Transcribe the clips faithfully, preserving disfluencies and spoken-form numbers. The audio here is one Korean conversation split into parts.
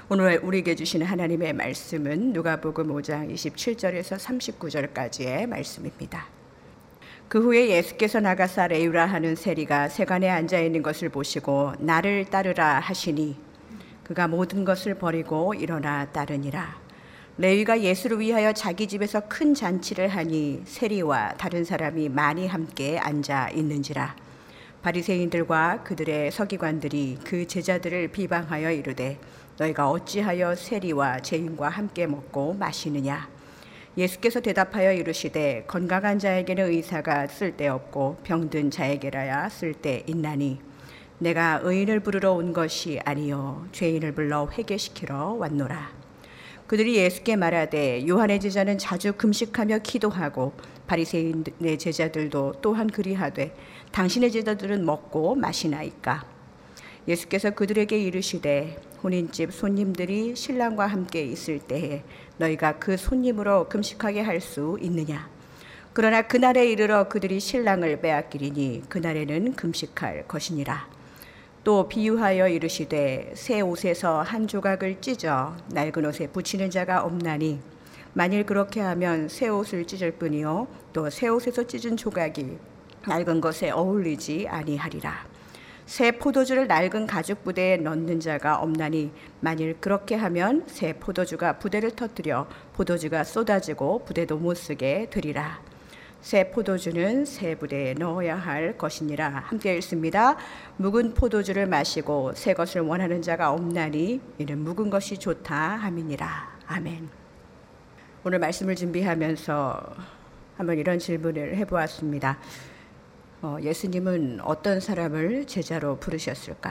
오늘 우리에게 주시는 하나님의 말씀은 누가복음 오 장 이십칠 절에서 삼십구 절까지의 말씀입니다. 그 후에 예수께서 나가사 레위라 하는 세리가 세관에 앉아 있는 것을 보시고 나를 따르라 하시니 그가 모든 것을 버리고 일어나 따르니라. 레위가 예수를 위하여 자기 집에서 큰 잔치를 하니 세리와 다른 사람이 많이 함께 앉아 있는지라. 바리새인들과 그들의 서기관들이 그 제자들을 비방하여 이르되 너희가 어찌하여 세리와 죄인과 함께 먹고 마시느냐. 예수께서 대답하여 이르시되 건강한 자에게는 의사가 쓸데없고 병든 자에게라야 쓸데있나니 내가 의인을 부르러 온 것이 아니요 죄인을 불러 회개시키러 왔노라. 그들이 예수께 말하되 요한의 제자는 자주 금식하며 기도하고 바리새인의 제자들도 또한 그리하되 당신의 제자들은 먹고 마시나이까. 예수께서 그들에게 이르시되 혼인집 손님들이 신랑과 함께 있을 때에 너희가 그 손님으로 금식하게 할 수 있느냐. 그러나 그날에 이르러 그들이 신랑을 빼앗기리니 그날에는 금식할 것이니라. 또 비유하여 이르시되 새 옷에서 한 조각을 찢어 낡은 옷에 붙이는 자가 없나니 만일 그렇게 하면 새 옷을 찢을 뿐이요 또 새 옷에서 찢은 조각이 낡은 것에 어울리지 아니하리라. 새 포도주를 낡은 가죽 부대에 넣는 자가 없나니 만일 그렇게 하면 새 포도주가 부대를 터뜨려 포도주가 쏟아지고 부대도 못 쓰게 되리라. 새 포도주는 새 부대에 넣어야 할 것이니라. 함께 읽습니다. 묵은 포도주를 마시고 새 것을 원하는 자가 없나니 이는 묵은 것이 좋다 함이니라. 아멘. 오늘 말씀을 준비하면서 한번 이런 질문을 해보았습니다. 어, 예수님은 어떤 사람을 제자로 부르셨을까?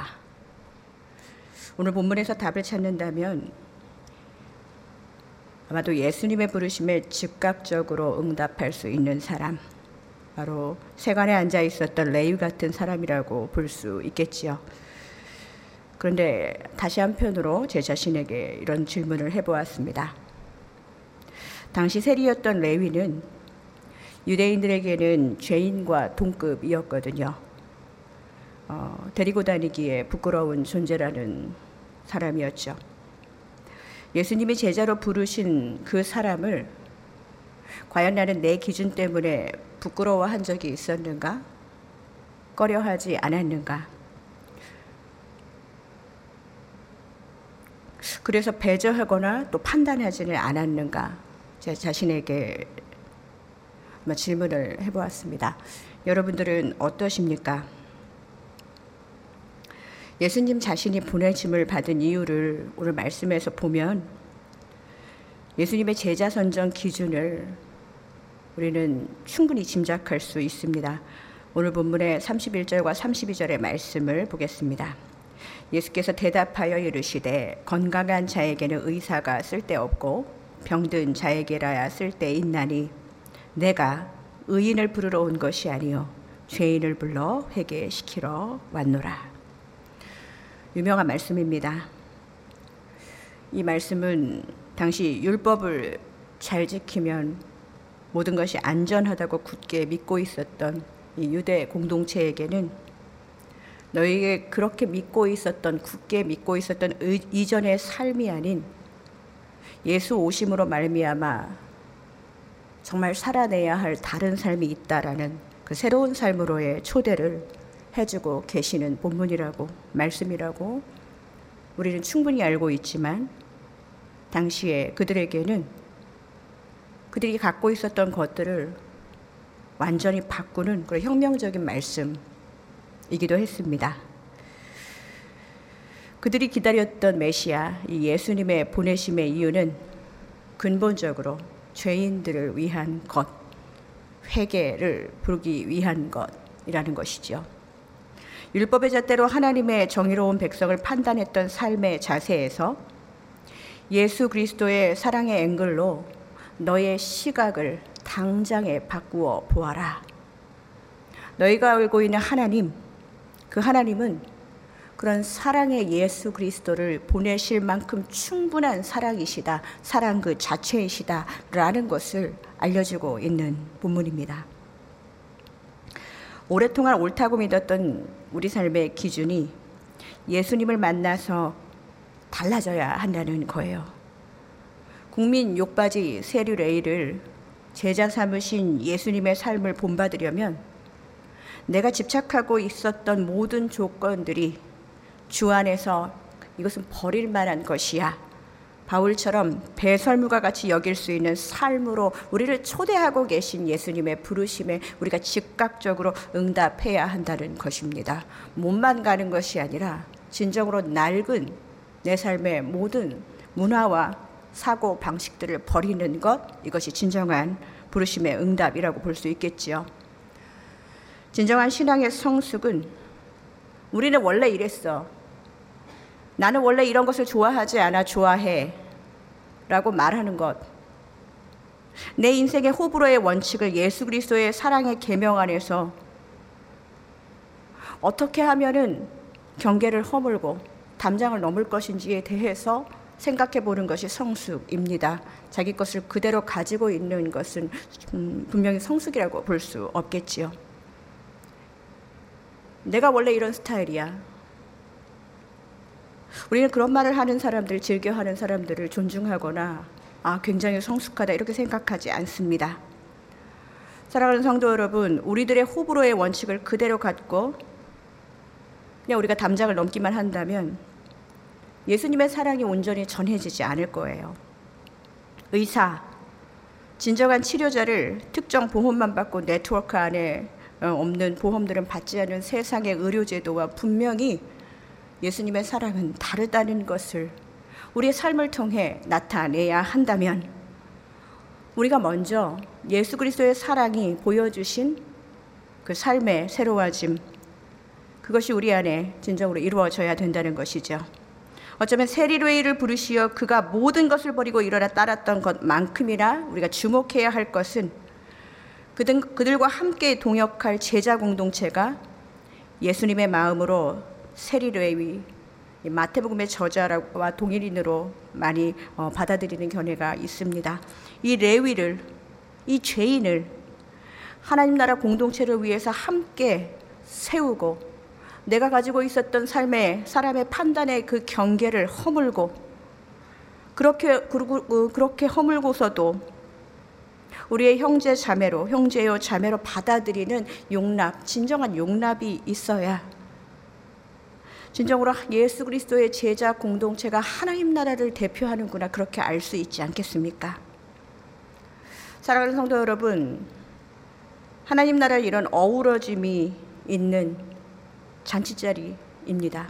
오늘 본문에서 답을 찾는다면 아마도 예수님의 부르심에 즉각적으로 응답할 수 있는 사람, 바로 세관에 앉아 있었던 레위 같은 사람이라고 볼 수 있겠지요. 그런데 다시 한편으로 제 자신에게 이런 질문을 해보았습니다. 당시 세리였던 레위는 유대인들에게는 죄인과 동급이었거든요. 어, 데리고 다니기에 부끄러운 존재라는 사람이었죠. 예수님이 제자로 부르신 그 사람을 과연 나는 내 기준 때문에 부끄러워한 적이 있었는가? 꺼려하지 않았는가? 그래서 배제하거나 또 판단하지는 않았는가? 제 자신에게 질문을 해보았습니다. 여러분들은 어떠십니까? 예수님 자신이 보내심을 받은 이유를 오늘 말씀에서 보면 예수님의 제자 선정 기준을 우리는 충분히 짐작할 수 있습니다. 오늘 본문의 삼십일 절과 삼십이 절의 말씀을 보겠습니다. 예수께서 대답하여 이르시되 건강한 자에게는 의사가 쓸데없고 병든 자에게라야 쓸데있나니 내가 의인을 부르러 온 것이 아니요 죄인을 불러 회개시키러 왔노라. 유명한 말씀입니다. 이 말씀은 당시 율법을 잘 지키면 모든 것이 안전하다고 굳게 믿고 있었던 이 유대 공동체에게는 너희에게 그렇게 믿고 있었던, 굳게 믿고 있었던 의, 이전의 삶이 아닌 예수 오심으로 말미암아 정말 살아내야 할 다른 삶이 있다라는 그 새로운 삶으로의 초대를 해주고 계시는 본문이라고, 말씀이라고 우리는 충분히 알고 있지만 당시에 그들에게는 그들이 갖고 있었던 것들을 완전히 바꾸는 그런 혁명적인 말씀이기도 했습니다. 그들이 기다렸던 메시아, 이 예수님의 보내심의 이유는 근본적으로 죄인들을 위한 것, 회개를 부르기 위한 것이라는 것이죠. 율법의 잣대로 하나님의 정의로운 백성을 판단했던 삶의 자세에서 예수 그리스도의 사랑의 앵글로 너의 시각을 당장에 바꾸어 보아라. 너희가 알고 있는 하나님, 그 하나님은 그런 사랑의 예수 그리스도를 보내실 만큼 충분한 사랑이시다, 사랑 그 자체이시다 라는 것을 알려주고 있는 본문입니다. 오랫동안 옳다고 믿었던 우리 삶의 기준이 예수님을 만나서 달라져야 한다는 거예요. 국민 욕바지 세류 레이를 제자 삼으신 예수님의 삶을 본받으려면 내가 집착하고 있었던 모든 조건들이 주 안에서 이것은 버릴 만한 것이야. 바울처럼 배설물과 같이 여길 수 있는 삶으로 우리를 초대하고 계신 예수님의 부르심에 우리가 즉각적으로 응답해야 한다는 것입니다. 몸만 가는 것이 아니라 진정으로 낡은 내 삶의 모든 문화와 사고 방식들을 버리는 것, 이것이 진정한 부르심의 응답이라고 볼 수 있겠지요. 진정한 신앙의 성숙은 우리는 원래 이랬어. 나는 원래 이런 것을 좋아하지 않아 좋아해 라고 말하는 것. 내 인생의 호불호의 원칙을 예수 그리스도의 사랑의 계명 안에서 어떻게 하면은 경계를 허물고 담장을 넘을 것인지에 대해서 생각해 보는 것이 성숙입니다. 자기 것을 그대로 가지고 있는 것은 음, 분명히 성숙이라고 볼 수 없겠지요. 내가 원래 이런 스타일이야. 우리는 그런 말을 하는 사람들, 즐겨하는 사람들을 존중하거나 아, 굉장히 성숙하다 이렇게 생각하지 않습니다. 사랑하는 성도 여러분, 우리들의 호불호의 원칙을 그대로 갖고 그냥 우리가 담장을 넘기만 한다면 예수님의 사랑이 온전히 전해지지 않을 거예요. 의사, 진정한 치료자를 특정 보험만 받고 네트워크 안에 없는 보험들은 받지 않은 세상의 의료제도와 분명히 예수님의 사랑은 다르다는 것을 우리의 삶을 통해 나타내야 한다면 우리가 먼저 예수 그리스도의 사랑이 보여주신 그 삶의 새로워짐, 그것이 우리 안에 진정으로 이루어져야 된다는 것이죠. 어쩌면 세리레이를 부르시어 그가 모든 것을 버리고 일어나 따랐던 것만큼이나 우리가 주목해야 할 것은 그들, 그들과 함께 동역할 제자 공동체가 예수님의 마음으로 세리레위, 마태복음의 저자와 동일인으로 많이 어, 받아들이는 견해가 있습니다. 이 레위를, 이 죄인을 하나님 나라 공동체를 위해서 함께 세우고 내가 가지고 있었던 삶의 사람의 판단의 그 경계를 허물고 그렇게 그리고 그렇게 허물고서도 우리의 형제 자매로 형제요 자매로 받아들이는 용납, 진정한 용납이 있어야 진정으로 예수 그리스도의 제자 공동체가 하나님 나라를 대표하는구나 그렇게 알 수 있지 않겠습니까? 사랑하는 성도 여러분, 하나님 나라의 이런 어우러짐이 있는 잔치자리입니다.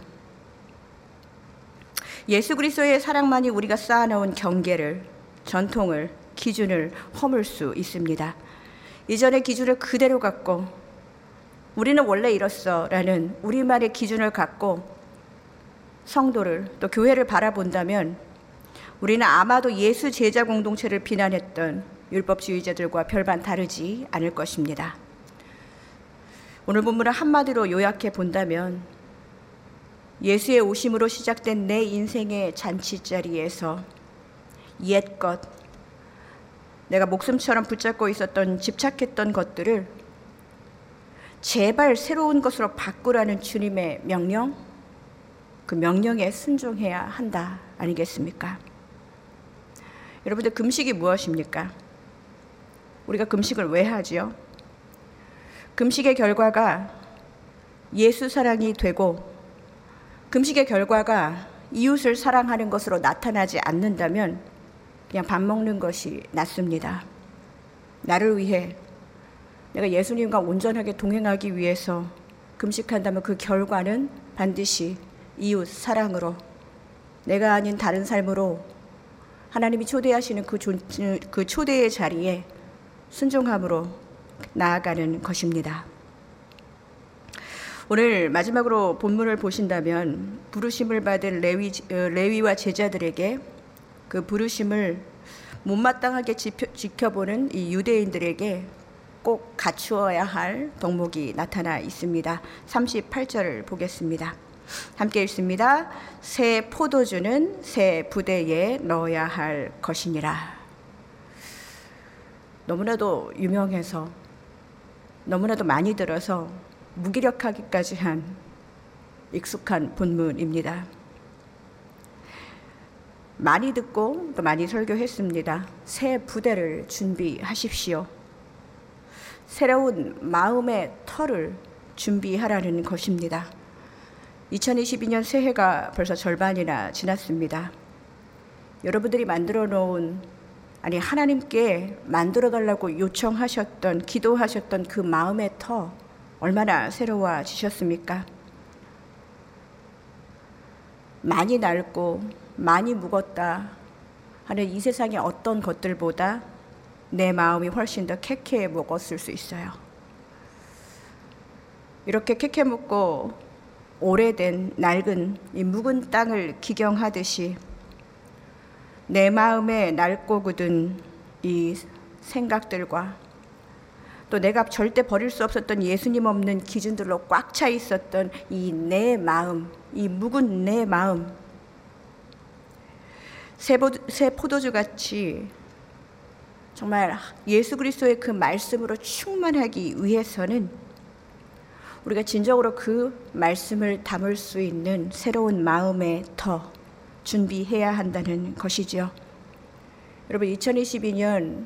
예수 그리스도의 사랑만이 우리가 쌓아놓은 경계를, 전통을, 기준을 허물 수 있습니다. 이전의 기준을 그대로 갖고 우리는 원래 이렇어 라는 우리만의 기준을 갖고 성도를 또 교회를 바라본다면 우리는 아마도 예수 제자 공동체를 비난했던 율법주의자들과 별반 다르지 않을 것입니다. 오늘 본문을 한마디로 요약해 본다면 예수의 오심으로 시작된 내 인생의 잔치자리에서 옛것, 내가 목숨처럼 붙잡고 있었던 집착했던 것들을 제발 새로운 것으로 바꾸라는 주님의 명령, 그 명령에 순종해야 한다 아니겠습니까? 여러분들, 금식이 무엇입니까? 우리가 금식을 왜 하지요? 금식의 결과가 예수 사랑이 되고 금식의 결과가 이웃을 사랑하는 것으로 나타나지 않는다면 그냥 밥 먹는 것이 낫습니다. 나를 위해 내가 예수님과 온전하게 동행하기 위해서 금식한다면 그 결과는 반드시 이웃 사랑으로, 내가 아닌 다른 삶으로 하나님이 초대하시는 그, 조, 그 초대의 자리에 순종함으로 나아가는 것입니다. 오늘 마지막으로 본문을 보신다면 부르심을 받은 레위, 레위와 제자들에게 그 부르심을 못마땅하게 지켜, 지켜보는 이 유대인들에게 꼭 갖추어야 할 덕목이 나타나 있습니다. 삼십팔 절을 보겠습니다. 함께 읽습니다. 새 포도주는 새 부대에 넣어야 할 것이니라. 너무나도 유명해서 너무나도 많이 들어서 무기력하기까지 한 익숙한 본문입니다. 많이 듣고 또 많이 설교했습니다. 새 부대를 준비하십시오. 새로운 마음의 터를 준비하라는 것입니다. 이천이십이 년 새해가 벌써 절반이나 지났습니다. 여러분들이 만들어 놓은, 아니 하나님께 만들어 달라고 요청하셨던, 기도하셨던 그 마음의 터 얼마나 새로워지셨습니까? 많이 낡고 많이 묵었다 하는 이 세상의 어떤 것들보다 내 마음이 훨씬 더 캐캐 묵었을 수 있어요. 이렇게 캐캐 묵고 오래된 낡은 이 묵은 땅을 기경하듯이 내 마음에 낡고 굳은 이 생각들과 또 내가 절대 버릴 수 없었던 예수님 없는 기준들로 꽉 차 있었던 이 내 마음, 이 묵은 내 마음, 새 포도주 같이 정말 예수 그리스도의 그 말씀으로 충만하기 위해서는 우리가 진정으로 그 말씀을 담을 수 있는 새로운 마음의 터 준비해야 한다는 것이죠. 여러분, 이천이십이 년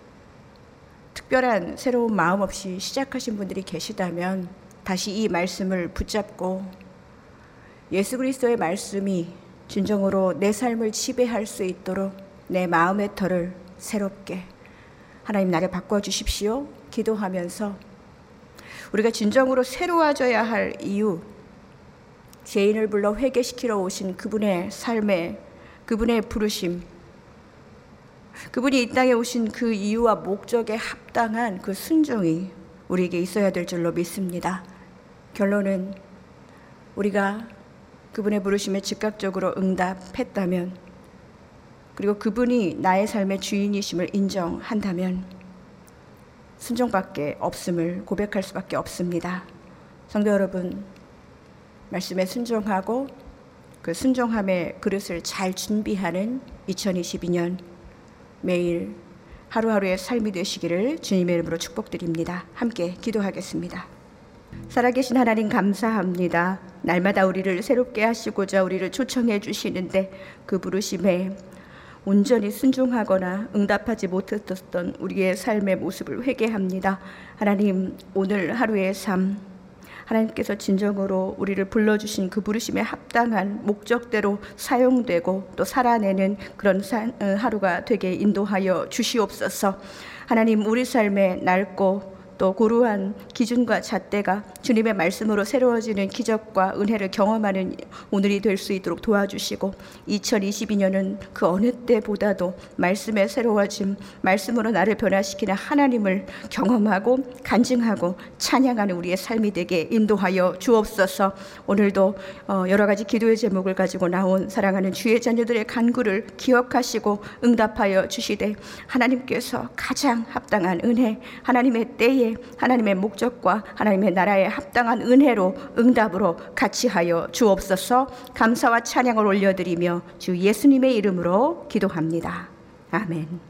특별한 새로운 마음 없이 시작하신 분들이 계시다면 다시 이 말씀을 붙잡고 예수 그리스도의 말씀이 진정으로 내 삶을 지배할 수 있도록 내 마음의 터를 새롭게 하나님 나를 바꿔주십시오 기도하면서 우리가 진정으로 새로워져야 할 이유, 죄인을 불러 회개시키러 오신 그분의 삶에, 그분의 부르심, 그분이 이 땅에 오신 그 이유와 목적에 합당한 그 순종이 우리에게 있어야 될 줄로 믿습니다. 결론은 우리가 그분의 부르심에 즉각적으로 응답했다면, 그리고 그분이 나의 삶의 주인이심을 인정한다면 순종밖에 없음을 고백할 수밖에 없습니다. 성도 여러분, 말씀에 순종하고 그 순종함의 그릇을 잘 준비하는 이천이십이 년 매일 하루하루의 삶이 되시기를 주님의 이름으로 축복드립니다. 함께 기도하겠습니다. 살아계신 하나님 감사합니다. 날마다 우리를 새롭게 하시고자 우리를 초청해 주시는데 그 부르심에 온전히 순종하거나 응답하지 못했던 우리의 삶의 모습을 회개합니다. 하나님, 오늘 하루의 삶, 하나님께서 진정으로 우리를 불러주신 그 부르심에 합당한 목적대로 사용되고 또 살아내는 그런 하루가 되게 인도하여 주시옵소서. 하나님, 우리 삶에 낡고 또 고루한 기준과 잣대가 주님의 말씀으로 새로워지는 기적과 은혜를 경험하는 오늘이 될 수 있도록 도와주시고, 이천이십이 년은 그 어느 때보다도 말씀의 새로워짐, 말씀으로 나를 변화시키는 하나님을 경험하고 간증하고 찬양하는 우리의 삶이 되게 인도하여 주옵소서. 오늘도 여러 가지 기도의 제목을 가지고 나온 사랑하는 주의 자녀들의 간구를 기억하시고 응답하여 주시되, 하나님께서 가장 합당한 은혜, 하나님의 때에 하나님의 목적과 하나님의 나라에 합당한 은혜로 응답으로 같이 하여 주옵소서. 감사와 찬양을 올려드리며 주 예수님의 이름으로 기도합니다. 아멘.